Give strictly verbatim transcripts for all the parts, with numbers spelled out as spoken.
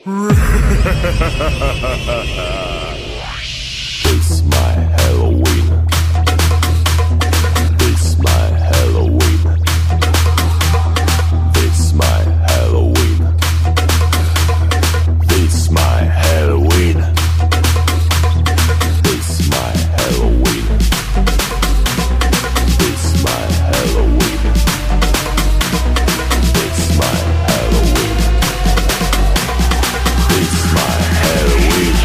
It's my Halloween. It's my Halloween. It's my Halloween. It's my Halloween. It's my Halloween. It's my Halloween. It's my Halloween. It's my Halloween.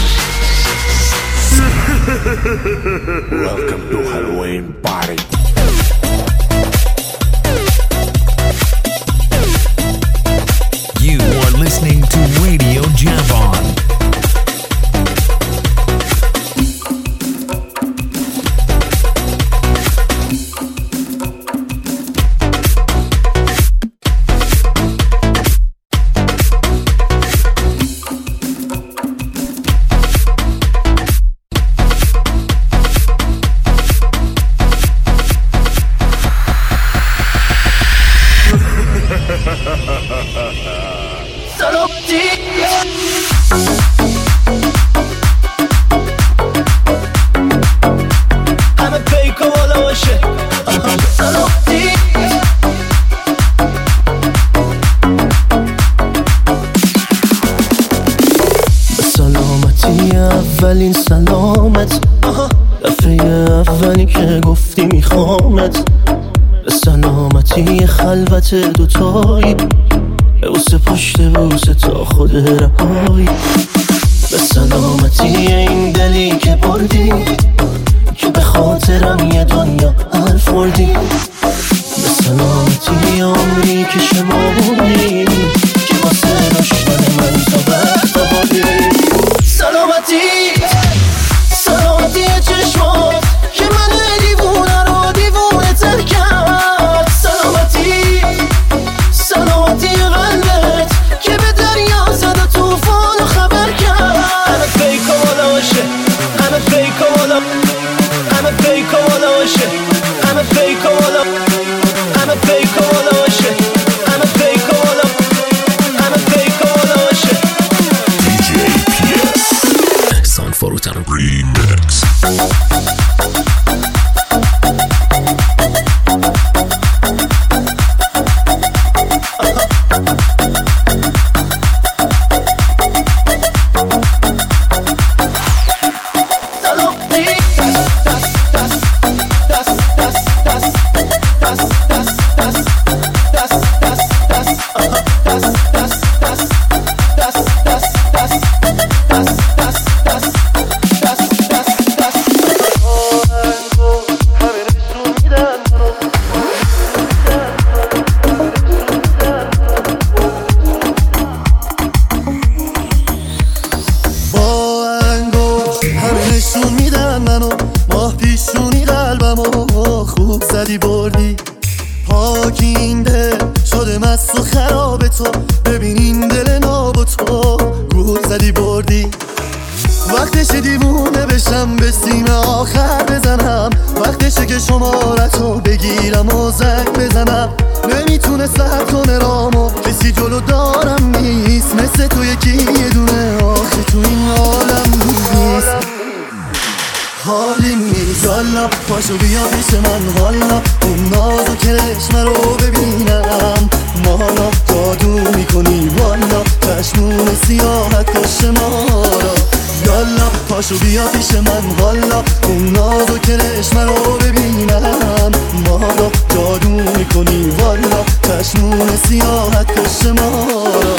Welcome to Halloween party. You are listening to Radio Jam-On. اولین سلامت دفعه اولی که گفتی میخوامت به سلامتی خلوت دوتایی بوسه پشت بوسه تا خود رهایی به سلامتی این دلی که بردی که به خاطرم یه دنیا حرف بردی به سلامتی عمری که شمردی که واسه داشتن من تا وقت بادی سلامتی سلامتی چشمات که من دیوونه رو دیوونه تر کرد سلامتی سلامتی قلبت که به دریا زد و توفان خبر کرد همه فیک و ملاشه همه فیک و ملا همه فیک و ملاشه همه فیک و ملا همه فیک و ملاشه همه فیک و ملا همه فیک و ملاشه دی جی پی اس San Forutano Remix. پاشو بیا پیش من حالا اون ناز و کرشمه رو ببینم مالا جادو میکنی والا چشمون سیاحت کش ما را یالا پاشو بیا پیش من حالا اون ناز و کرشمه رو ببینم مالا جادو میکنی والا چشمون سیاحت کش ما را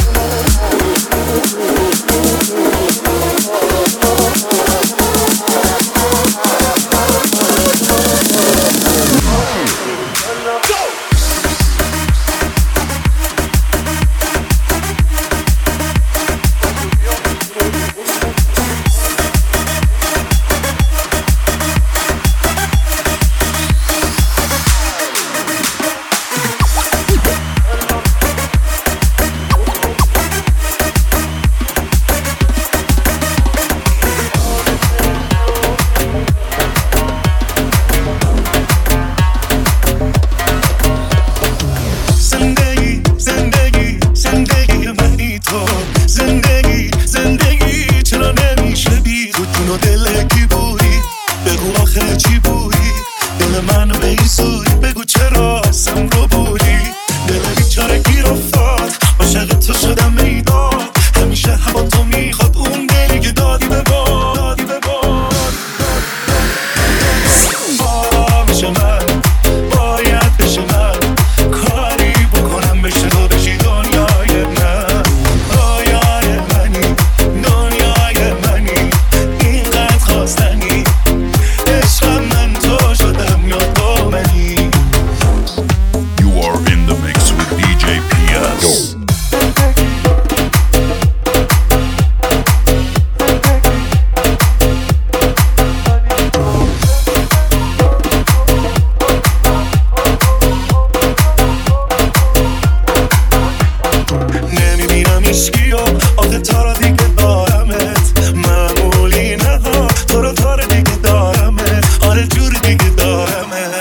تا رو دیگه دارمت، معمولی نه ها، تو رو تا رو دیگه دارمت، آره جور دیگه دارمت.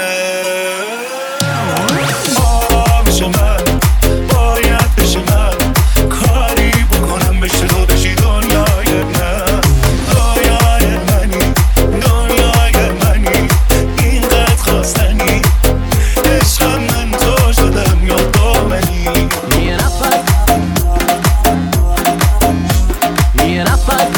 آرامیش من باید بشه من، کاری بکنم بشه تو بشی دنیای من، دنیای منی، دنیای منی، اینقدر خواستنی، عشقم من تو شدم یا تو منی. یه نفر یه نفر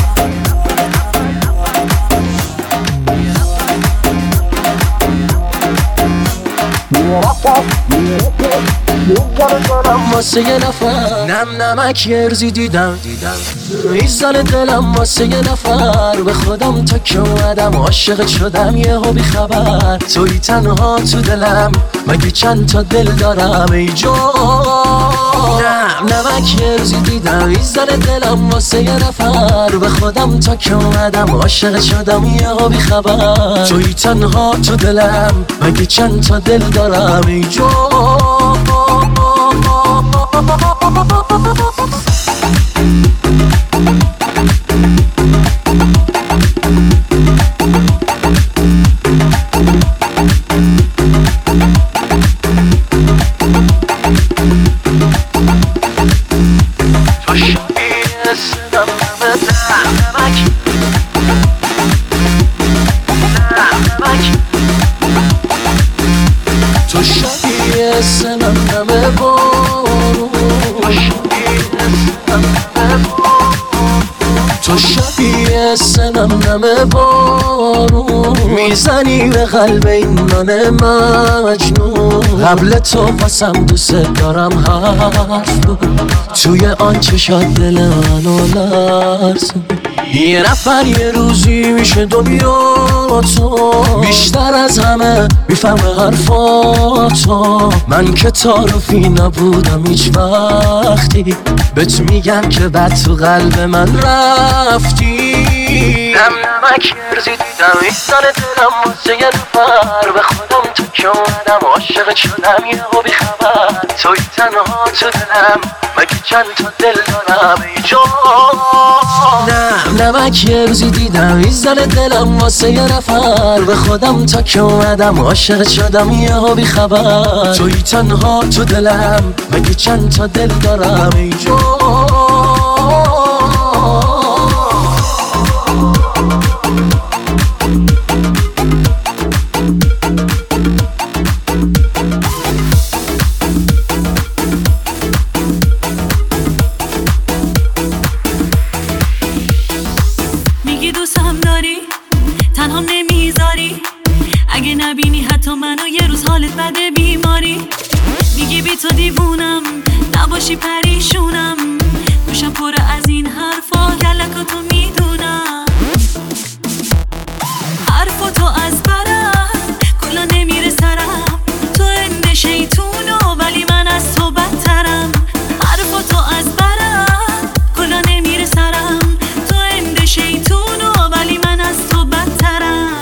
واسه یه نفر نم نمک یرزی دیدم میزان دلم واسه یه نفر به خودم تا که اومدم عاشقت شدم یه ها بی خبر توی تنها تو دلم مگه چند تا دل دارم ای جان نم نمک یرزی دیدم میزان دلم واسه یه نفر به خودم تا که اومدم عاشقت شدم یه ها بی خبر توی تنها تو دلم مگه چند تا دل دارم ای جان تو شبیه سنم نمه بارون تو شبیه سنم نمه بارون میزنی به قلب این من مجنون قبل تو پسم دوست دارم حرف توی آن چشات دل منو لرزون یه نفر یه روزی میشه دنیا تو بیشتر از همه میفهمه حرفاتو من که تعارفی نبودم هیچ وقتی بهت میگم که بد تو قلب من رفتی نم نمک یرزی دیدم ایستان دلم واسه یه نفر به خودم تو که اومدم عاشقت شدم یه ها بی خبر توی تنها تو دلم مگه چند تا دل دارم ای جان نم نمک یرزی دیدم ایستان دلم واسه یه نفر به خودم تا که اومدم عاشقت شدم یه ها بی خبر توی تنها تو دلم مگه چند تا دل دارم ای جان میگی دوستم داری تنها نمیذاری اگه نبینی حتی منو یه روز حالت بده بیماری میگی بی تو دیوونم نباشی پریشونم گوشم پر از این حرفا کلکاتو میدونم حرفاتو از برم کلا نمیره سرم تو اند شیطونو ولی من از تو بدترم حرفاتو از برم کلا نمیره سرم تو اند شیطونو ولی من از تو بدترم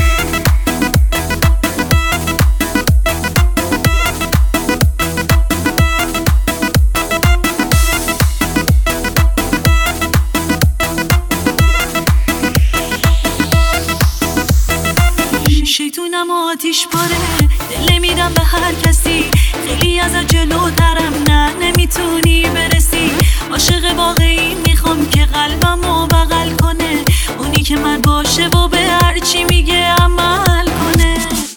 شیطونم آتیش پاره دل نمیدم به هر کسی خیلی ازت جلوترم نه نمیتونی برسی عاشق واقعی میخوام که قلبمو بغل کنه اونی که من باشه و به هر چی میگه عمل کنه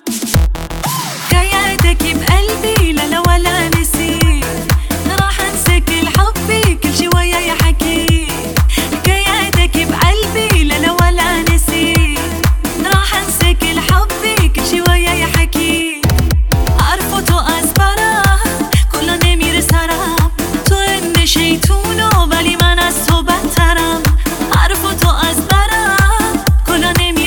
قاعدك بقلبي لا لا ولا نسيت راح انسى كل حبي كل شي وياي حكيت قاعدك بقلبي لا لا ولا نسيت راح انسى كل حبي كل شي وياي حكيت عارفه تو از برم کلا نمیره سرم تو اند شیطونو ولی من از تو بدترم عارفه تو از برم کلا نمیره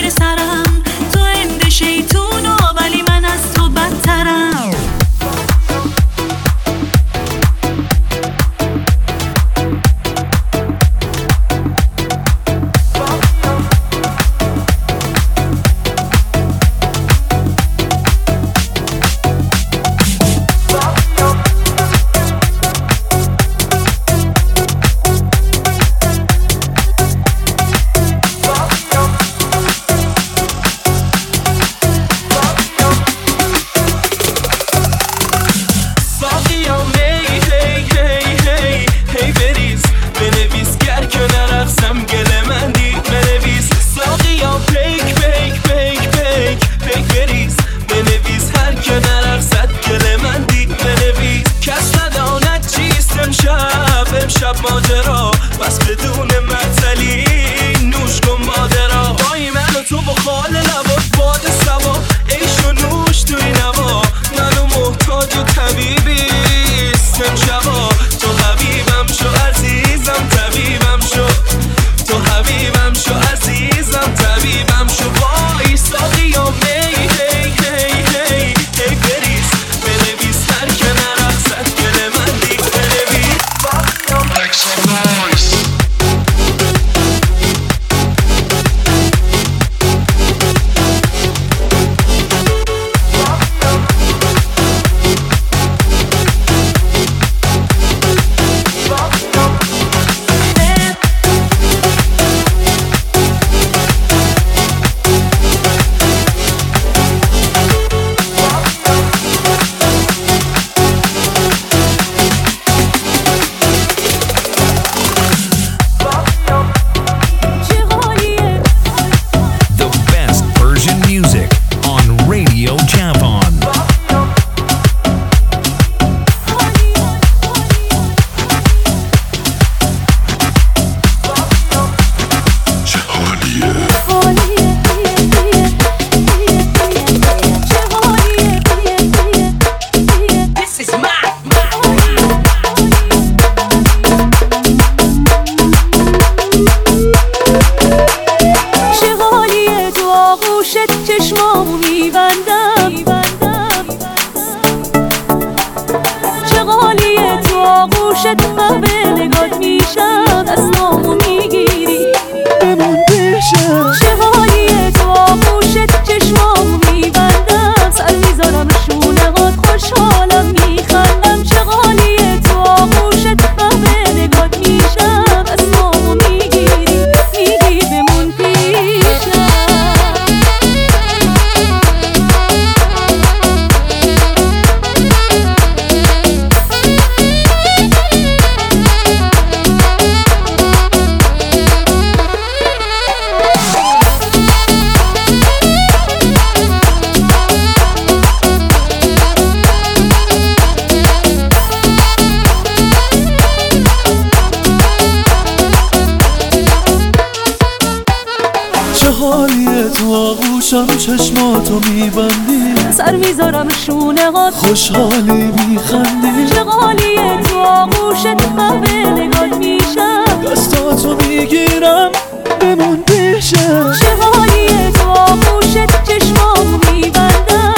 باشم چشماتو میبندی، سر میذارم شونه هات، خوشحالی میخندی، چغالیه تو آغوشت من به نگات میشم، دستاتو میگیرم بمون پیشم، چغالیه تو آغوشت چشمامو میبندم،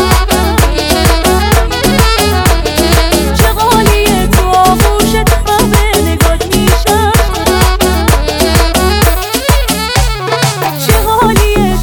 چغالیه تو آغوشت من به نگات میشم، چغالیه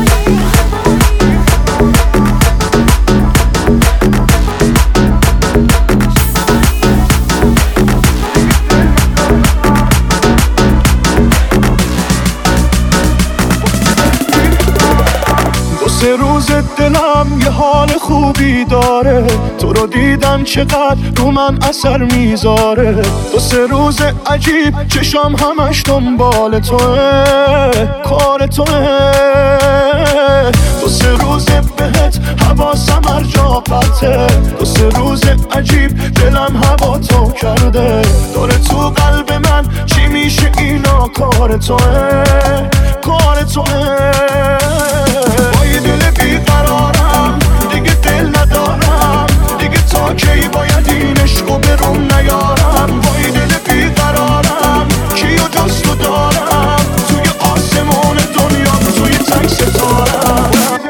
سه روز دلم یه حال خوبی داره، تو رو دیدن چقدر رو من اثر میذاره، دو سه روز عجیب چشام همش دنبال توه، کار توه، دو سه روز بهت حواسم هر جا پرته، دو سه روز عجیب دلم هوا تو کرده، داره تو قلب من چی میشه اینا کار توه، کار توه، دل بیقرارم دیگه دل ندارم، دیگه تا کی باید این عشقو برون نیارم، با این دل بیقرارم کیو جز تو دارم، توی آسمون دنیا توی تنگ ستارم.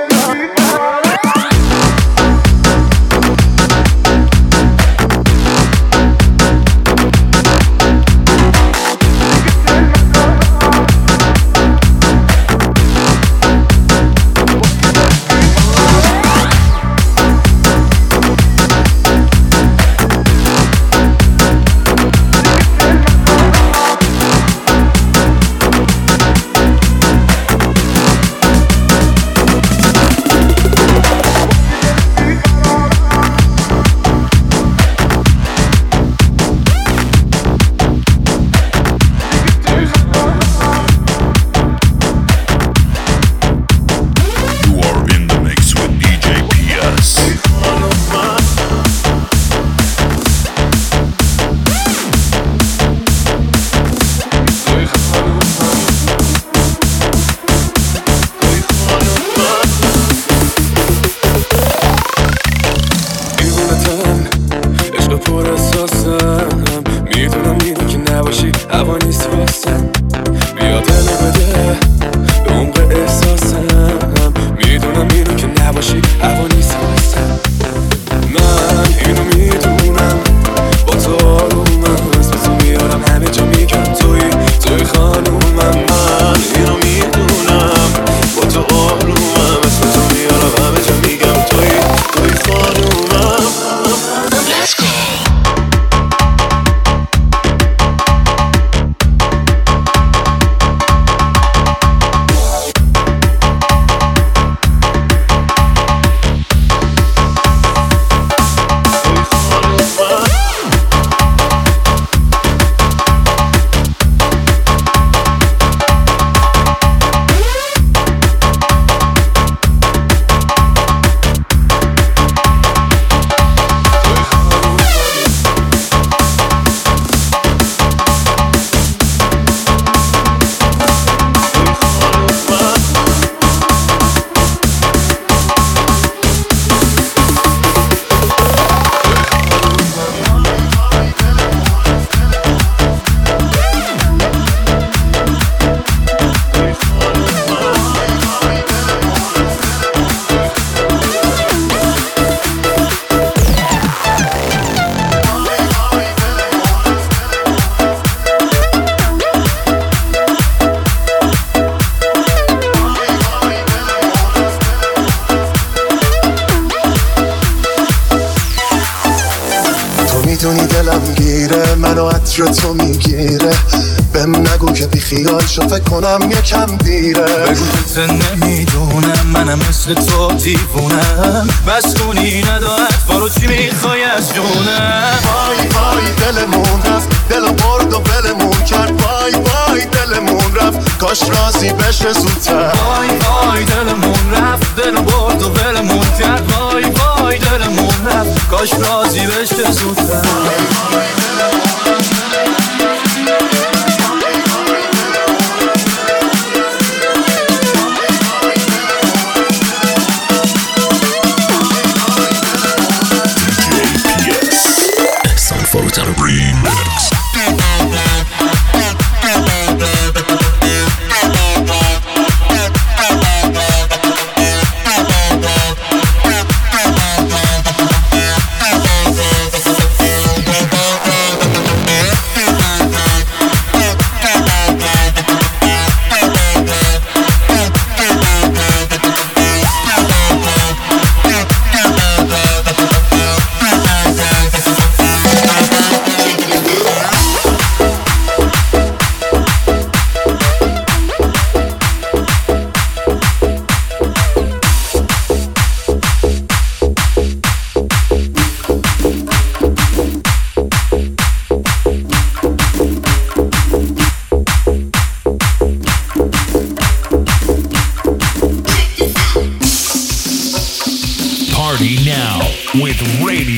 میدونی دلم گیره منو عطر تو میگیره، بهم نگو که بی خیال شو فکر کنم یکم دیره، بگو که نمیدونم منم مثل تو دیوونم، بستونی ندارد فارو چی میخوای از جونم، وای وای دلمون رفت دلو برد و ولمون کرد، وای وای دلمون رفت کاش راضی بشه زودتر، وای وای دلمون رفت دلو برد و ولمون کرد، وای وای دلمون رفت کاش راضی بشه زودتر.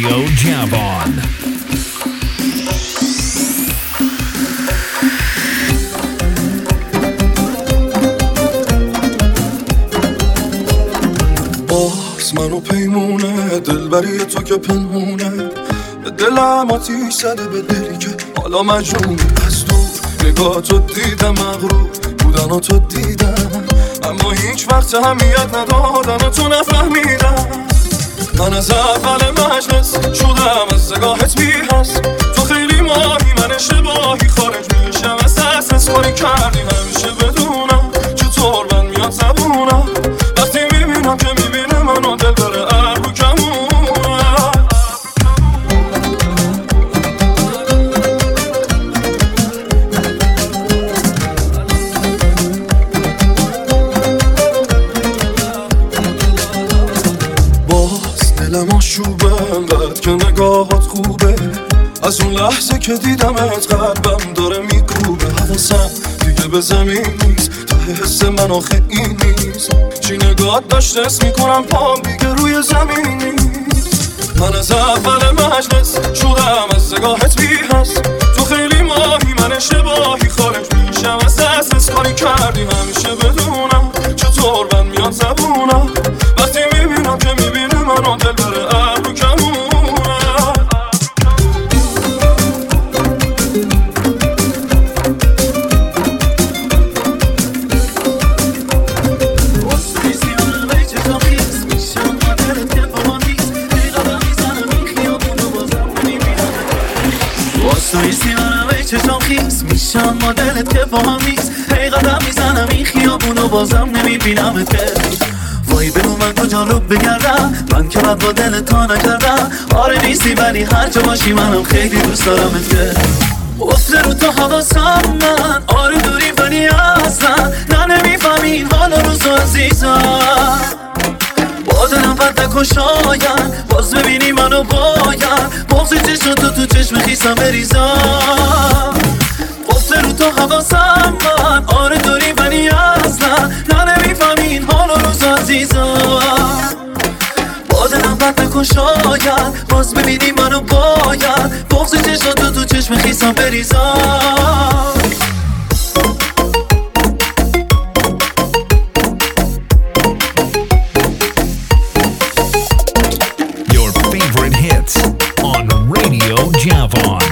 Radio Javon. باز منو پیمونه دل بری تو که پنهونه به دلم آتیش زده به دلی که حالا مجنون از دور نگاه تو دیدم مغرور بودن و تو دیدم اما هیچ وقت همیت ندادن و تو نفهمیدم من از اول مجلس شدم از نگاهت بی هست تو خیلی ماهی من اشتباهی خارج میشم از دست از کاری کردی همیشه بدونم چطور من میاد زبونم وقتی میبینم که میبینه منو دل بره ار رو کمونم باز دلم آشوبه انقدر که نگاهات خوبه از اون لحظه که دیدمت قلبم داره میکوبه حواسم دیگه به زمین نیست تا حس من آخه این نیست چی نگاهت داشت اسم میکنم پام دیگه روی زمین نیست من از اول مجلس شدم از نگاهت بی هست تو خیلی ماهی من اشتباهی خارج میشم از دست از کاری کردی همیشه بدونم چطور من میاد زبونم وقتی میبینم که میبینه منو دل بره ار رو کمونم چشم خیس میشم ما دلت که با هم نیست هی قدم میزنم این خیابونو بازم نمیبینم که وای بگو من کجا رو بگردم من که بد با دلت تا نکردم آره نیستی ولی هر جا باشی منم خیلی دوست دارم که افته رو تو حواسم من آره دوری ولی اصلا نه نمیفهمی حالا روزو عزیزم با دلم بد نکن شاید باز ببینی منو باید بغضی چشم تو تو چشم خیسم بریزم افته رو تو حواسم من آره دوری ولی اصلا نه نمیفهمین حالا روزو عزیزم با دلم بد نکن شاید باز ببینی منو باید بغضی چشم تو تو چشم خیسم بریزم on Radio Javon.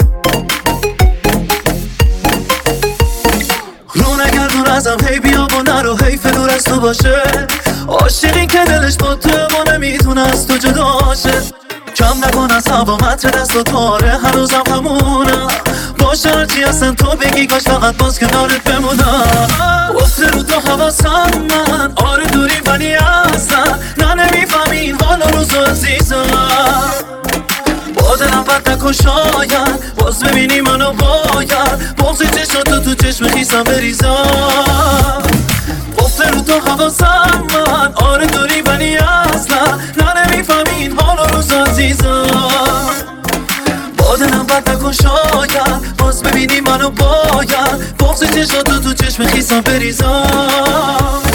رو نگردون ازم هی بیا و نرو هی فلور از تو باشه عاشقی که دلش با تو ما نمیتونه از تو جداشه کم نکن از هوا متر دست و تاره هنوزم همونم باشه هرچی هستن تو بگی کاش فقط باز کنارت بمونم افته رو تو حواسم من آره دوری ولی اصلا نه نمیفهمین حالا روزو عزیزم با دلم بد نکن شاید باز ببینی منو باید بغضی چشم تو تو چشم خیسم بریزم افته رو تو حواسم من آره دوری ولی اصلا نه نمیفهمین حالا روزو عزیزم با دلم بد نکن شاید باز ببینی منو باید بغضی چشم تو تو چشم خیسم بریزم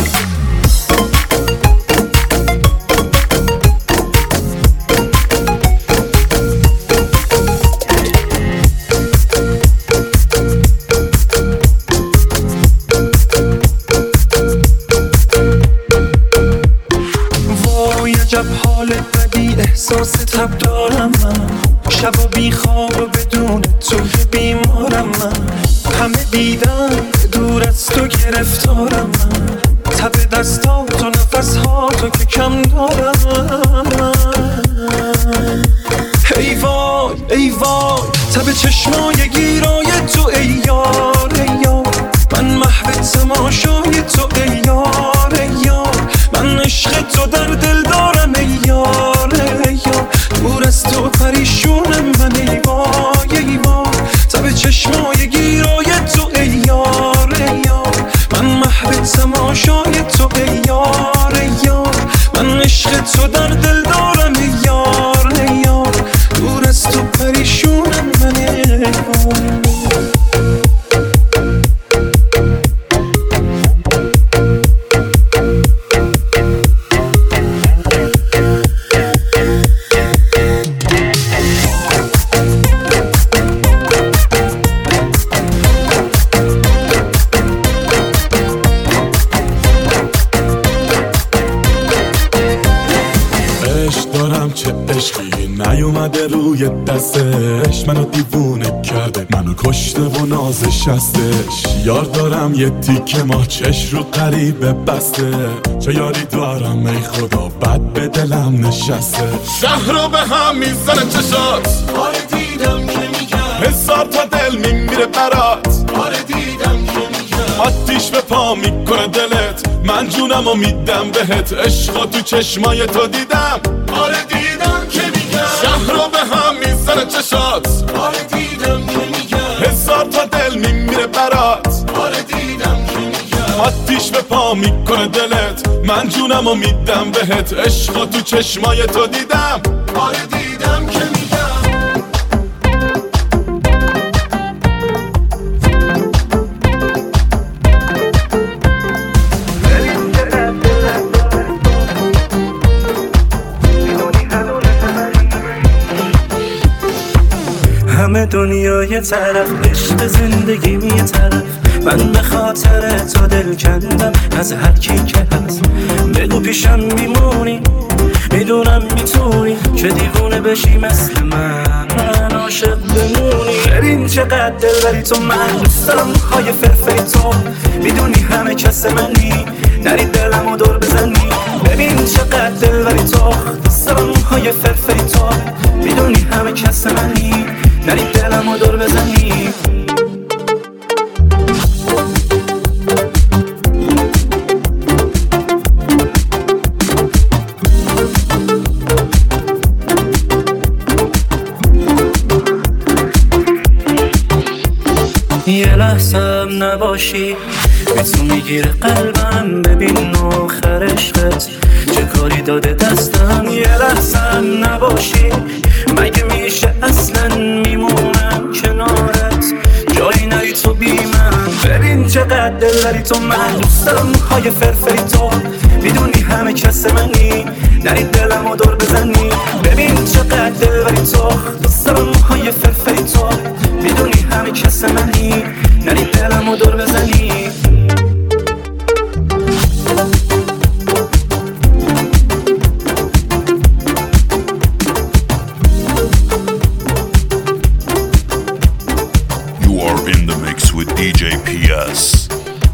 احساس تب دارم من شبا بی خواب و بدون تو که بیمارم من همه دیدم دور از تو گرفتارم من تب دستات و نفس ها تو که کم دارم ای وای ای وای تب چشمای گیرای تو ای یار ای یار من محو تماشای تو ای یار ای یار من عشق تو در دل دارم ای یار ای یار دور از تو پریشونم من ای وای ای وای تب چشمای گیرای تو ای یار ای یار من محو تماشای تو ای یار ای یار من عشق تو در دل دارم ای یار ای یار دور از تو پریشونم من ای وای روی دستش منو دیوونه کرده، منو کشته و نازش هستش. یار دارم یه تیکه ماه چش رو قریبه بسته، چه یاری دارم ای خدا بد به دلم نشسته. شهر رو به هم میزنه چشات، آره دیدم که میگم حساب تا دل میمیره برات، آره دیدم که میگم آتیش به پا میکنه دلت، من جونم و میدم بهت. عشقا تو چشمای تو دیدم، آره دیدم که میگم شهر رو به هم میزنه چشات، آره دیدم که میگم حساب تا دل میمیره برات، آره دیدم که میگم آتیش به پا میکنه دلت، من جونم و میدم بهت. عشقا تو چشمای تو دیدم، آره دیدم که میگم. همه دنیا یه طرف، عشق زندگی یه طرف، من به خاطر تو دل کندم از هر کی که هست. بگو پیشم میمونی، میدونم میتونی که دیوونه بشی مثل من، من عاشق بمونی. ببین چقدر دل بری تو، من دوست دارم های فرفه تو، میدونی همه کس منی، نری دلمو دور بزنی. ببین چقدر دل بری تو، دوست دارم های فرفه تو، میدونی همه کس منی، نری دلمو دور بزنی. یه لحظم نباشی به تو میگیره قلبم، ببین آخر عشقت چه کاری داده دستم. یه لحظم نباشی مگه میشه اصلا میمونم کنارت، جایی نری تو بی من. ببین چقدر دل داری تو، من دوست دارم های فرفه تو، میدونی همه کس منی، نری دلمو دور بزنی. ببین چقدر دل داری تو، دوست دارم های فرفه تو، میدونی همه کس منی، نری دلمو دور بزنی. دی جی پی اس.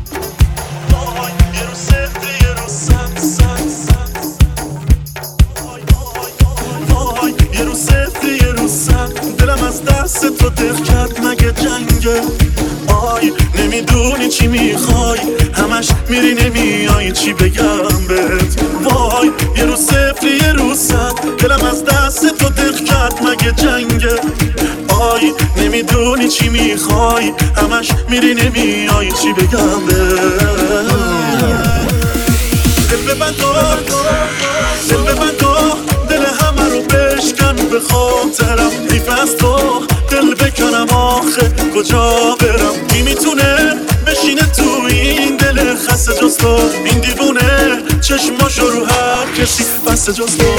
یه رو صفری یه رو صد، دلم از دست تو دل کرد مگه جنگه. آی نمیدونی چی میخوای، همش میری نمیای، چی بگم بهت. وای یه رو صفری یه رو صد، دلم از دست تو دل کرد مگه جنگه. آی نمیدونی چی میخوای، همش میری نمیای، چی بگم بهت. دل ببند دل ببند دل همه رو بشکن به خاطرم، حیف از تو دل بکنم آخه کجا برم. کی میتونه بشینه تو این دل خسته جز تو، این دیوونه چشماشو رو هر کسی بسته جز تو.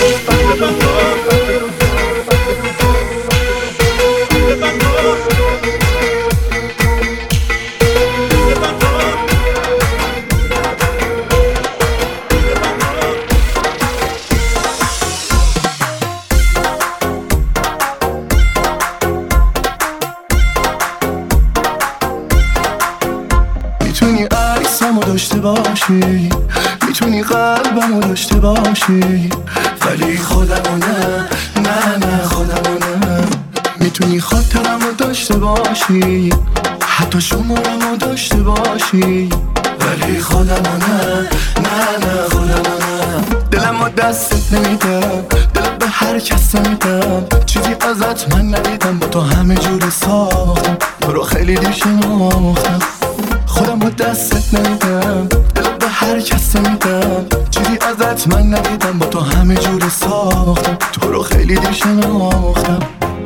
میتونی عکسمو داشته باشی، میتونی قلبمو داشته باشی، ولی خودمو نه نه نه خودمو نه. میتونی خاطرمو داشته باشی، حتی شمارمو داشته باشی، ولی خودمو نه نه نه خودمو نه. دلمو دستت نمیدم، دلم به هر کس نمیدم، چیزی ازت من ندیدم، با تو همه جور ساختم، تو رو خیلی دیر شناختم. خودم با دستت نمیدم، دلم به هر کس نمیدم، چیزی ازت من ندیدم، با تو همه جور ساختم، تو رو خیلی دیر شناختم.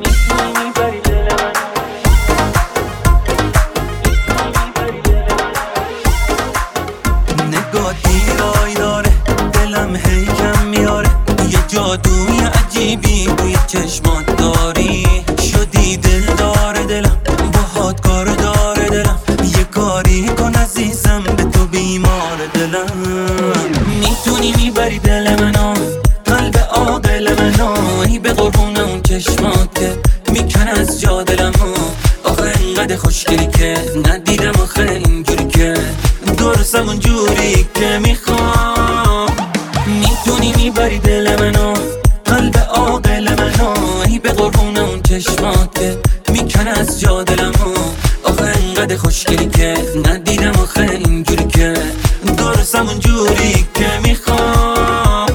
نگاه دیرای داره، دلم هی کم میاره، یه جادوی عجیبی توی چشمات داری، شدی دل داره دلم، باهات کار داره دلم، یه کاری کن عزیزم به تو بیمار دلم. میتونی میبری دل منو، قلب عاقل منو، ای به قربون اون چشمات که خوشگلی که ندیدم آخه اینجوری که درستم اونجوری که میخوام. میتونی میبری دل منو، قلب عاقل منو، ای به قربون اون چشمات که میکنه از جا دلمو. آخه انقدر خوشگلی که ندیدم آخه اینجوری که درستم اونجوری که میخوام.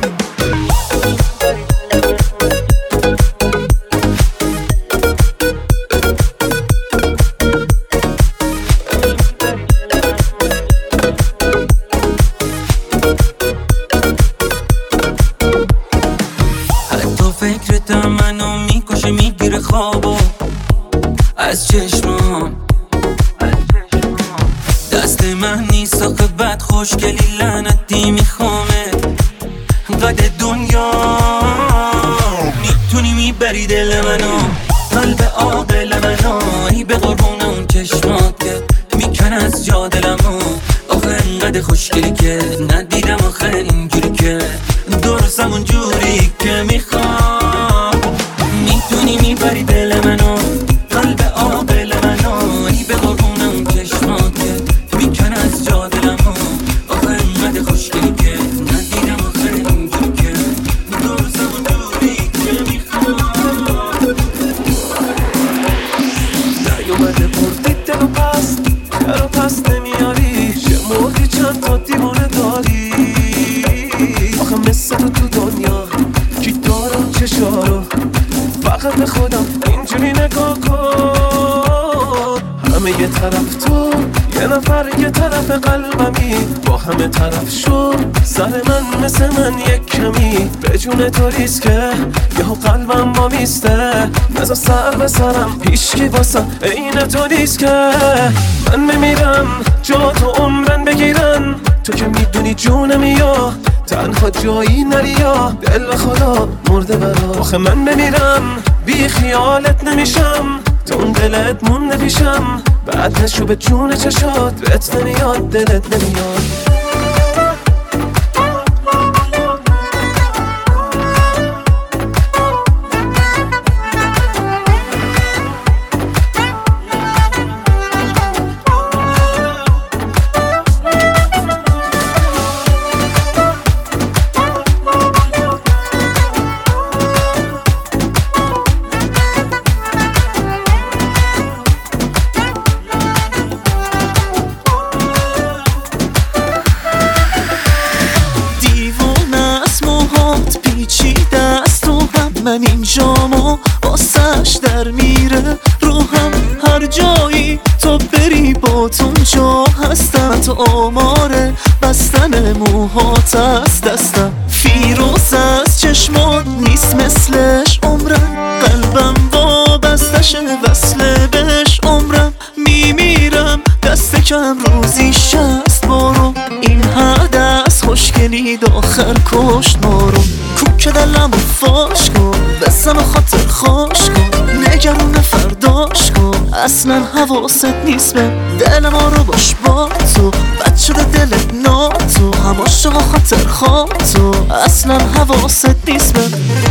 حتی فکرت منو میکشه میگیره خوابو از چشمام. دست من نیست آخه بد خوشگلی لعنتی میخوامه قد دنیا. میتونی میبری دل منو، قلب عاقل منو، ای به قربون اون چشمات که میکنه از جا دلمو. آخه انقدر خوشگلی که ندیدم آخه اینجوری که درستم اونجوری که میخوام. میتونی میبری دل منو، قلب عاقل منو، ای به قربون اون چشمات که میکنه از جا دلمو. آخه انقدر خوشگلی که ندیدم آخه اینجوری که درستم اونجوری که میخوام. نیومده بردی دل و پس در و پس نمیاری، چه مردی چند تا دیوانه داری. آخه مثل تو تو دنیا کی دارم چشارو، فقط به خودم اینجوری نگاه کن. همه یه طرف تو، یه نفر یه طرف قلبمی، با همه طرف شد سر من مثل من یک کمی. به جون تو ریسکه یهو قلبم با میسته، نزا سر به سرم هیچکی واسم عین تو نیست که. من میمیرم جا تو عمرن بگیرن، تو که میدونی جونمی یا تنها جایی نری یا دل به خدا مرده برا. آخه من بمیرم بی خیالت نمیشم، تو اون دلت مونده پیشم، بعد نشو به جون چشات بهت نمیاد دلت نمیاد. من اینجامو واسش در میره روحم، هر جایی تو بری با اونجا هستم. تو آماره بستن موهات از دستم، فیروز از چشمات نیست مثلش عمرم. قلبم وابستش وصله بهش عمرم، میمیرم دست کم روزی شست بارو. این حد از خوشگلی داخل کشت مارو، کوک دلمو فاش کن بسم خاطر خوش کن، نگرون فرداش کن اصلا حواست نیست به دل ما رو باش با تو. بد شده دلت ناتو، هم عاشق و خاطر خواه تو، اصلا حواست نیست به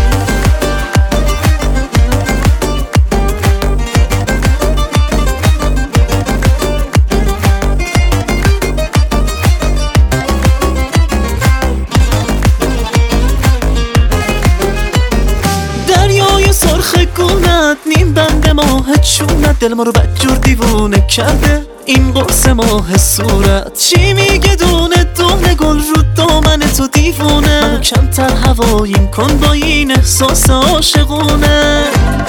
سرخ گونت نیم بند ماه چونت، دل ما رو بدجور دیوونه کرده این قرص ماه صورت. چی میگه دونه دونه گل رو دامن تو دیوونه، منو کمتر هواییم کن با این احساس عاشقونه.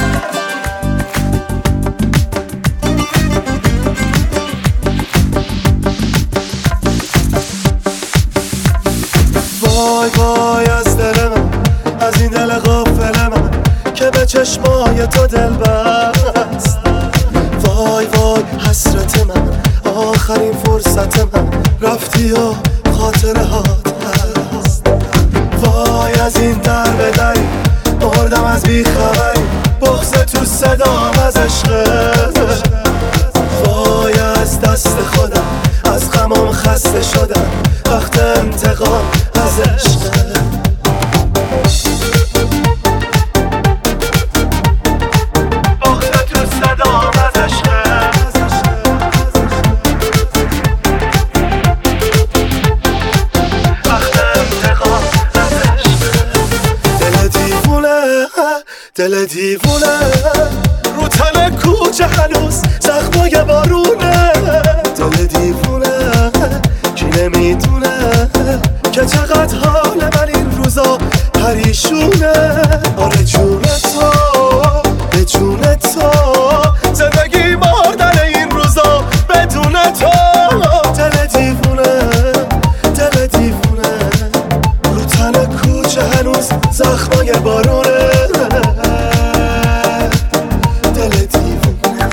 وای وای از دل من، از این دل غافل من که به چشمای تو دل بست. وای وای حسرت من، آخرین فرصت من، رفتی و خاطره هات هست. وای از این در به دری مردم از بیخبری، بغض تو صدام از عشقت. وای از دست خودم، از غمام خسته شدم، وقت انتقام از عشقت. بغض تو صدام از عشقت. دل دیوونه رو تن کوچه هنوز زخمای بارونه. دل دیوونه کی نمیدونه که چقدر حال من این روزا پریشونه. آره جون تو به جون تو زندگی مردن این روزا بدون تو. دل دیوونه دل دیوونه رو تن کوچه هنوز زخمای بارونه. دل دیوونه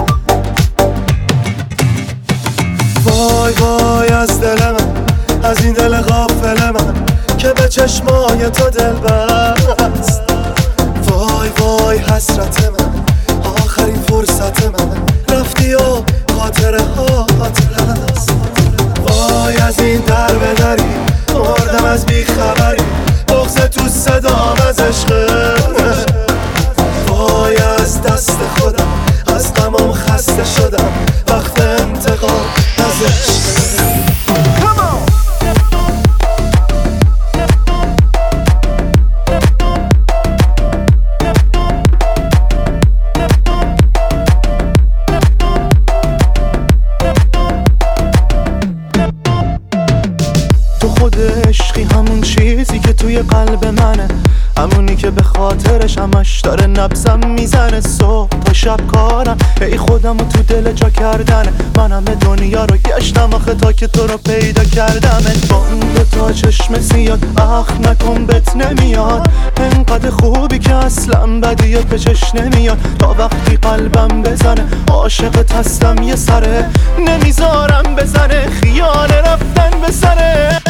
وای وای از دل من، از این دل غافل من که به چشمای تو دل بست. وای وای حسرت من، آخرین فرصت من رفتی و خاطره ها خاطره است. وای از این در به دری مردم از بیخبری، بغض تو صدام از عشقه. وای از دست خودم از غمم خسته شدم، وقت انتقام از عشقه. عشقی همون چیزی که توی قلب منه، همونی که به خاطرش همش داره نبضم میزنه. صبح تا شب کارم ای خودم و تو دل جا کردنه. من همه دنیا رو گشتم آخه تا که تو رو پیدا کردم. با اون دوتا چشم سیاد اخ نکن بهت نمیاد، انقدر خوبی که اصلا بدیات به چش نمیاد. تا وقتی قلبم بزنه عاشقت هستم یه سره، نمیذارم بزنه خیال رفتن به سره.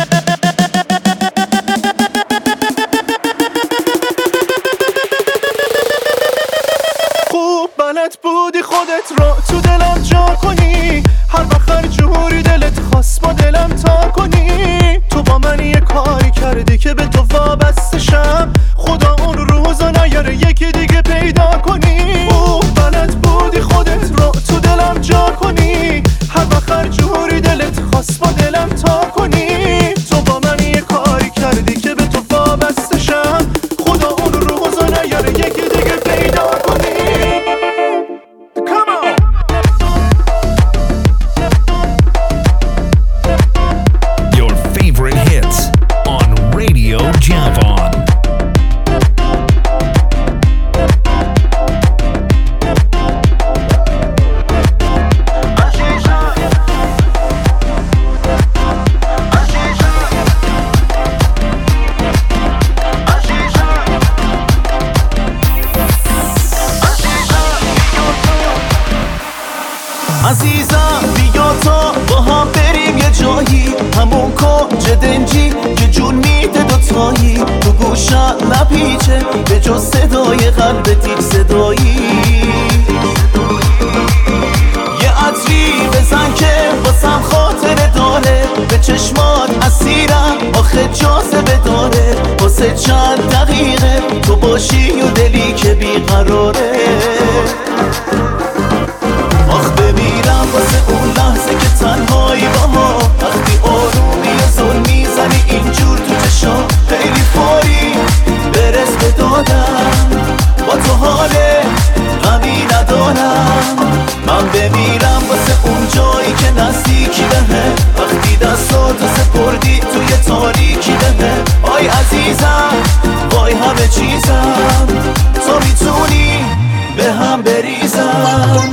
بودی خودت رو تو دلم جا کنی، هر وقت هر جوری دلت خواست با دلم تا کنی. تو با من یه کاری کردی که به تو وابسته شم، خدا اون روزا نیاره یکی دیگه پیدا کنی. اوه بلد بودی خودت رو تو دلم جا کنی، هر وقت هر جوری دلت خواست با دلم تا کنی. تو با من یه کاری کردی که به تو وابسته شم، خدا اون روزا نیاره یکی دیگه پیدا کنی. Javon. عزیزم بیا تا با هم بریم یه جایی، همون کنج دنجی که جون میده دوتایی. تو گوشم نپیچه به جز صدای قلب تیر صدایی. یه عطری بزن که واسم خاطره داره، به چشمات اسیرم آخه جاذبه داره. واسه چند دقیقه تو باشی و دلی که بیقراره. آخ بمیرم واسه اون لحظه که تنهایی باها، وقتی آرومی و ظلم میزنی اینجور تو چشام. خیلی فوری برس به دادم، با تو حال غمی ندارم. من بمیرم واسه اون جایی که نزدیکی بهه، وقتی دستاتو سپردی توی تاریکی بهه. آی عزیزم وای همه چیزم، تو میتونی به هم بریزم.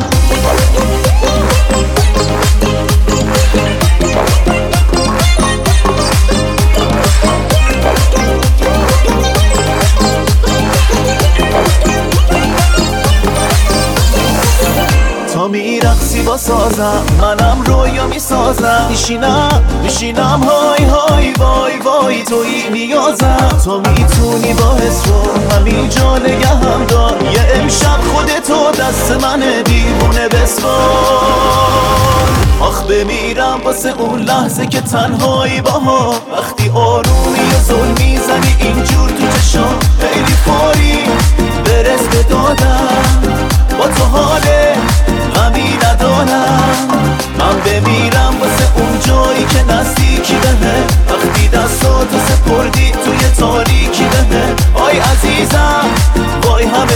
تا میرقصی با سازم، منم رویا میسازم. میشینم میشینم های های وای وای توی نیازم. تو میتونی با حس رو همین جا نگهم دار. یه امشب خودتو دست منه دیوونه بسپار. آخ بمیرم واسه اون لحظه که تنهایی باها، وقتی آرومی و ظلم میزنی اینجور تو چشام. خیلی فوری برس به دادم، با تو حاله غمی ندارم. من بمیرم واسه اون جایی که نزدیکی بهه، وقتی دستاتو سپردی توی تاریکی بهه. آی عزیزم وای همه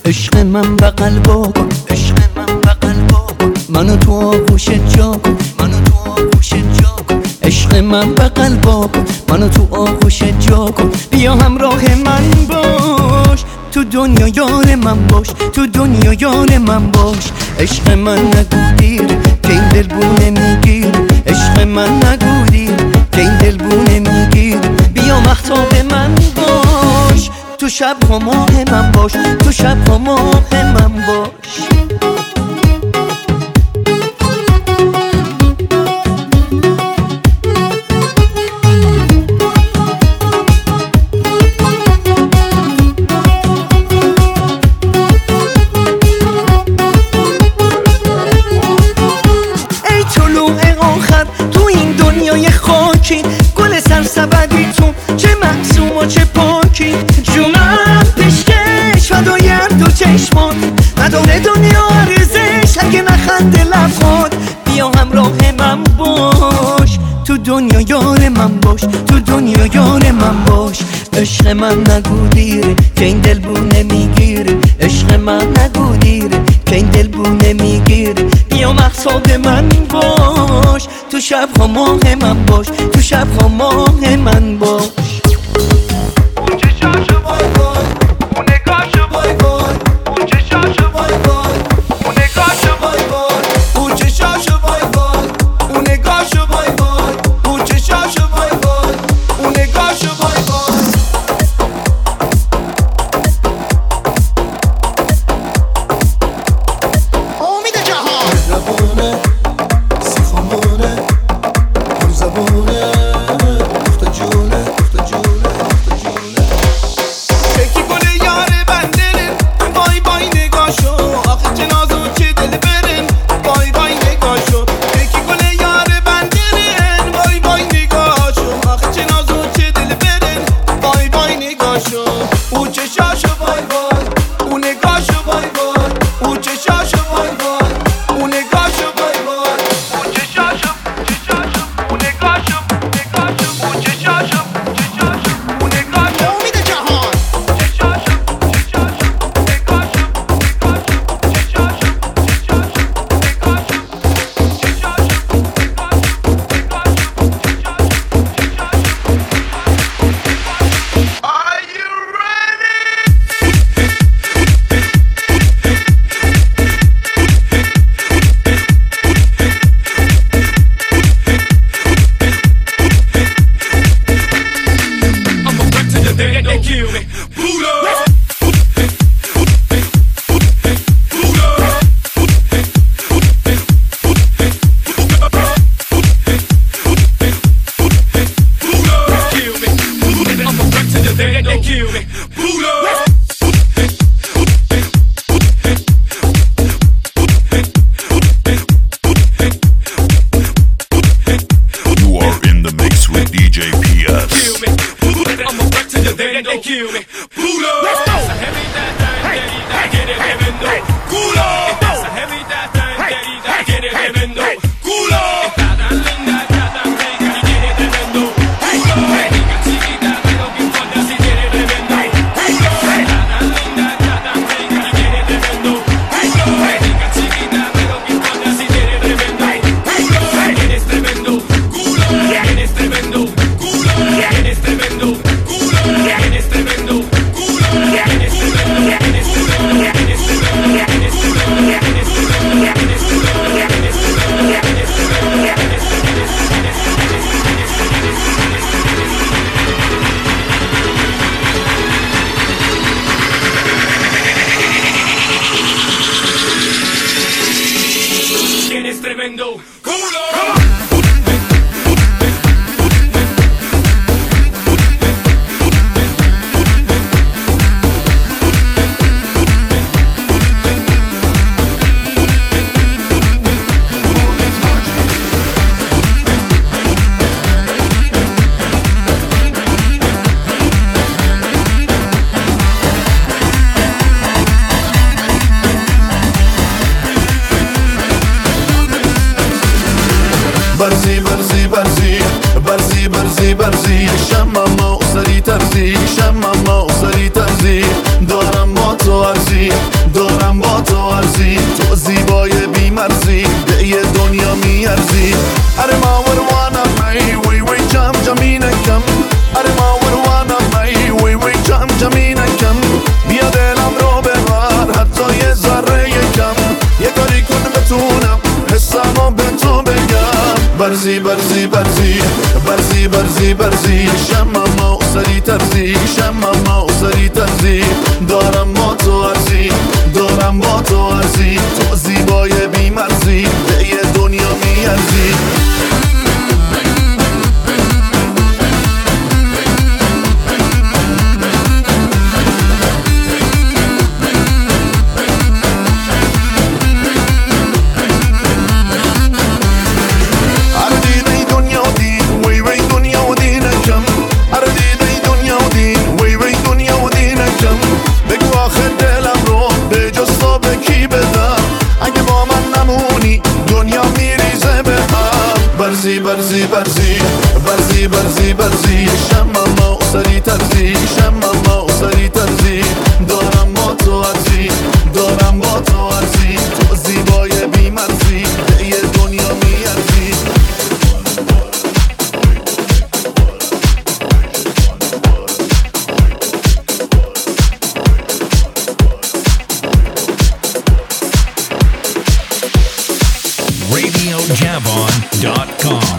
عشق من بغل بکن، عشق من بغل بکن، منو تو آغوش جا کن، منو تو آغوش جا کن. عشق من بغل بکن، منو تو آغوش جا کن. بیا همراه من باش، تو دنیا یار من باش، تو دنیا یار من باش. عشق من نگو دیر که این دل بونه میگیر، عشق من نگو دیر که این دل بونه میگیر. بیا مهتاب من باش، تو شب ها ماه من باش، تو شب ها ماه من باش. ای طلوع آخر تو این دنیای خاکی، گل سرسبدی تو چه معصوم و چه پاکی. جونم پیشکش فدای دو چشمات، نداره دنیا ارزش اگه نخنده لبات. بیا همراه من باش، تو دنیا یار من باش، تو دنیا یار من باش. عشق من نگو دیره که این دل بونه میگیره، عشق من نگو دیره که این دل بونه میگیره. بیا مهتاب من باش، تو شب ها ماه من باش، تو شب ها ماه من باش. اون چشاشو وای وای، اون نگاهشو وای وای، اون چشاشو وای وای، اون نگاهشو وای وای، اون چشاشو وای وای، اون نگاهشو وای وای، اون چشاشو وای وای، اون نگاهشو وای وای. امید جهان زبونه سیخمونه پر زبونه اخت جونه اخت جونه اخت جونه. یکی گل یار بندرن، وای وای نگاهشو آخه چه نازو چه دل برن، وای وای نگاهشو. یکی گل یار بندرن، وای وای نگاهشو آخه چه نازو چه دل برن، وای وای نگاهشو. او چشاشو وای وای، او نگاهشو وای وای، او چشاشو وای وای، او نگاهشو وای وای، او چشاشو چشاشو، او نگاهشو نگاهشو، او چشاشو چشاشو، او نگاهشو. امید جهان برزی برزی برزی برزی برزی برزی شمم و سری ترزی شمم و سری ترزی دارم با تو عرضی برزی برزی برزی برزی برزی برزی شمم ما سری ترزی شمم ما سری ترزی دارم با تو ارزی دارم با تو ارزی تو زیبای بی مرزی به یه دنیا میارزی برزی برزی برزی برزی برزی برزی شمم ما سری ترزی شمم ما سری ترزی دارم با تو ارزی دارم با تو ارزی تو زیبای بی مرزی به یه دنیا میارزی radio javon dot com.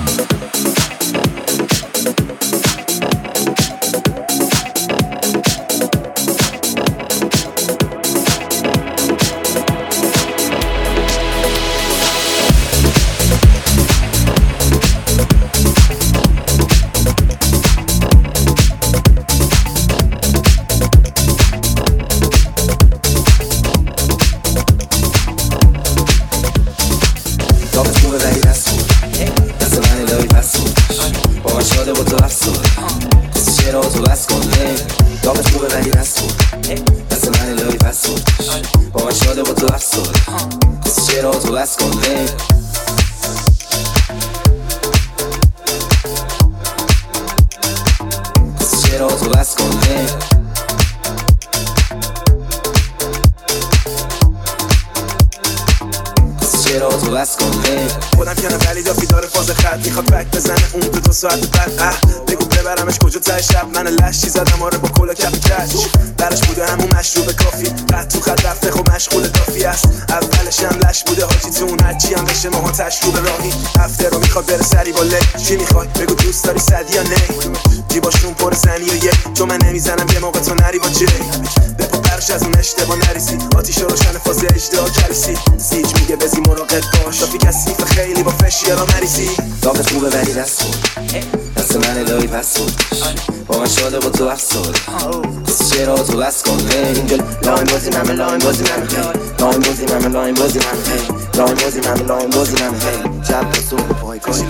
خودم کنم ولی دافی داره فاز خط میخواد بک بزنه اون تو دو ساعت بعد اه بگو ببرمش کجا ته شب من لشی زدم آره با کلا کپ کش برش بوده همون مشروب کافی بعد تو خط رفته خب مشغول کافی است اولش هم لش بوده حاجی تون هرچی هم بشه ماها تشروب راهی هفته رو میخواد بره سری با لی چی میخوای بگو دوست داری صدی یا نه جیباشون پر زنی و یک چون من نمیزنم یه موقع تو نری با جی بپا برش از اون اشتباه نریسی آتیش روشن فاز اجدا کریسی سیج میگه بزی مراقب باش دافی کسیف خیلی با فشیارا مریسی داغت خوبه ولی دست بود دست من الهی پس بود با من شاده با تو افساد چرا تو بس کن اینجا لاین بازی ممه لاین بازی ممه لاین بازی ممه لاین بازی ممه لاین بازی ممه لاین بازی ممه جب با تو پای کاری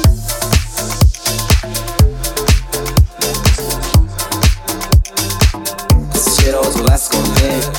چرا تو بس کن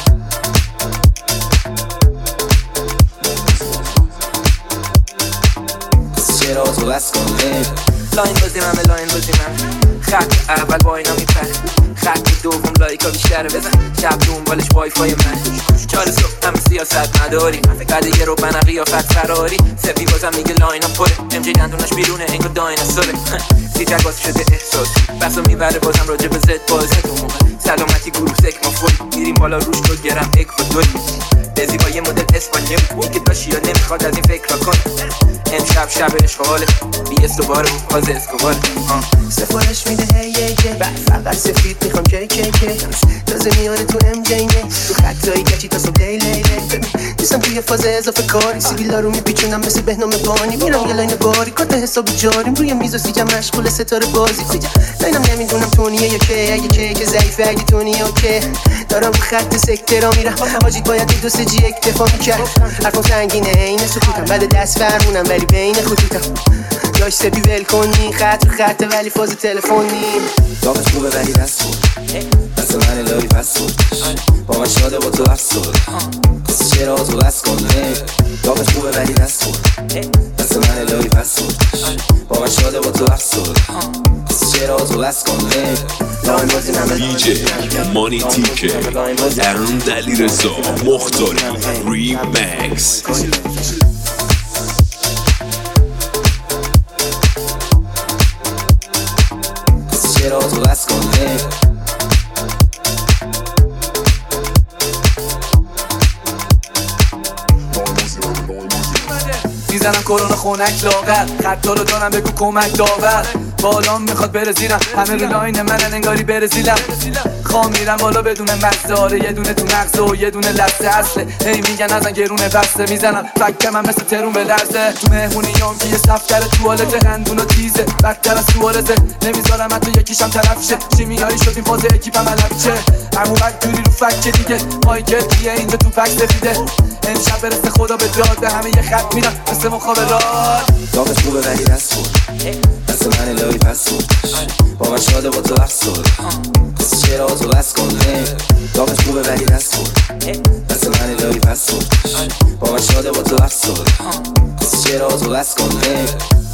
چرا تو بس کن لاین بازی ممه لاین بازی ممه خط اول با اینا میپره خط دوم لایکا بیشتره بزن شب دنبالش وای فای من چهار صبح هم سیاست نداری بعد یه رو بنا قیافت فراری سپی بازم میگه لاینا پره ام جی دندونش بیرونه انگار دایناسوره سیتر باز شده احساس بسو میبره بازم راجع به زد بازه تو موقع سلامتی گروه سک ما فوری میریم بالا روش تو گرم اکوادوری بزی با یه مدل اسپانیایی میگه داشی یا نمیخواد از این فکر را کن امشب شب اشغاله بی اس دوباره باز اسکوباره سفارش میده هی هی هی فقط سفید میخوام کی کی کی تازه میاره تو ام جی نه تو خطایی گچی تا صبح دی لی لی نیستم توی فاز اضافه کاری سیبیلا رو میپیچونم مثل بهنام بانی میرم یه لاین باری کارت حسابی جاریم روی میز و سیجم مشغول ستاره بازی سیجم لاینم نمیدونم تونیه یا که اگه که که ضعیفه اگه تونیه اوکی دارم رو خط سکترا میرم حاجی باید دو سه جی اکتفا میکرد حرفم سنگینه این سکوتم بعد دست فرمونم ولی بین خطوطم داش سپی ول کنی خط رو خطه ولی فاز تلفنی داغت خوبه ولی دست بود دست من الهی پس بود با من شاده با تو افساد چرا تو بس کن داغت خوبه ولی دست بود دست من الهی پس بود با من شاده با تو افساد چرا تو بس کن دیجی مانی تیکه ارون دلی رزا مختاری ریمکس چرا تو بس کن میزنم کرونا خونک لاغر خطا رو دارم بگو کمک داور بالام میخواد بره زیرم همه رو لاین منن انگاری بره زیرم خواه میرم بالا بدون مغزاره یه دونه تو مغز و یه دونه لفظه اصله هی میگن ازن گرونه بسته میزنم فکر من مثل ترون به لرزه تو مهمونیام که یه صفتر توالت هندون و تیزه بدتر از سوارزه نمیذارم حتی یکیشم طرف شه شیمیایی شدیم فاز اکیپم علب چه عمو بدجوری رو فکر دیگه مایکل بیه اینجا تو پک سفیده امشب برسه خدا به داد به همه یه خط میدم مثل مخابرات داغش خوبه ولی دست خود دست من الهی پس خود با من شاده با تو رقص خود قصه شعر ها تو بس کن داغش خوبه ولی دست خود دست من الهی پس خود با من شاده با تو رقص خود قصه شعر ها تو بس کن